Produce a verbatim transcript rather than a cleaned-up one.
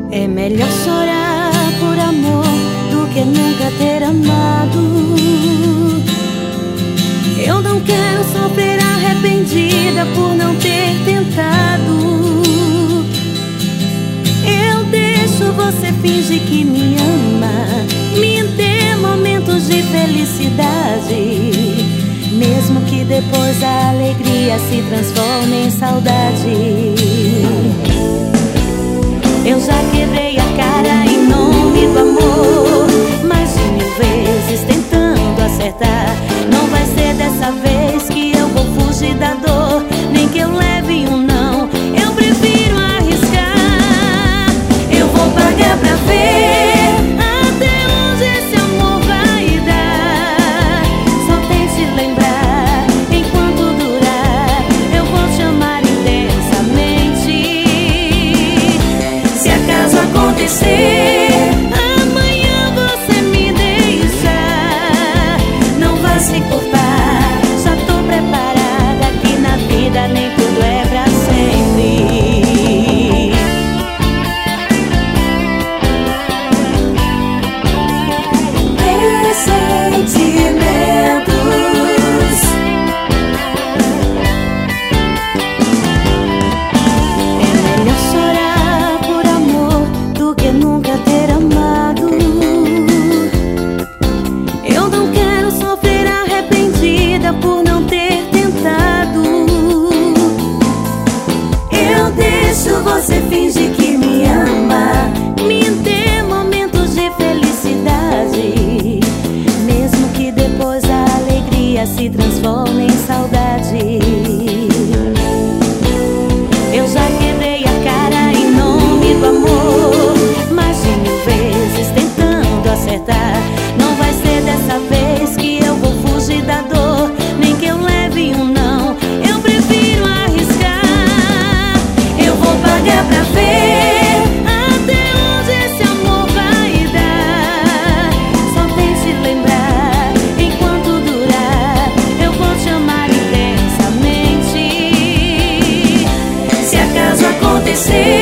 É melhor chorar por amor do que nunca ter amado. Eu não quero sofrer arrependida por não ter tentado. Eu deixo você fingir que me ama, me dê momentos de felicidade, mesmo que depois a alegria se transforme em saudade. Eu já quebrei a cara em nome do amor, mais de mil vezes tentando acertar. Não vai ser dessa vez que eu vou fugir da dor, nem que eu leve um não, eu prefiro arriscar. Eu vou pagar pra ver até onde esse amor vai dar. Só tente lembrar, enquanto durar, eu vou te amar intensamente. Se acaso acontecer, amanhã você me deixar, não vá se culpar, já tô preparada, que na vida nem tudo é pra sempre. Ressentimentos. É melhor chorar por amor do que nunca ter amado. Eu não quero sofrer arrependida por não ter tentado. Eu deixo você fingir que me ama, me dê momentos de felicidade, mesmo que depois a alegria se transforme em saudade. Eu já quebrei a cara em nome do amor, mais de mil vezes tentando acertar. Não vai ser dessa vez que eu vou fugir da dor, nem que eu leve um não, eu prefiro arriscar. Eu vou pagar pra ver até onde esse amor vai dar. Só tente lembrar, enquanto durar, eu vou te amar intensamente. Se acaso acontecer,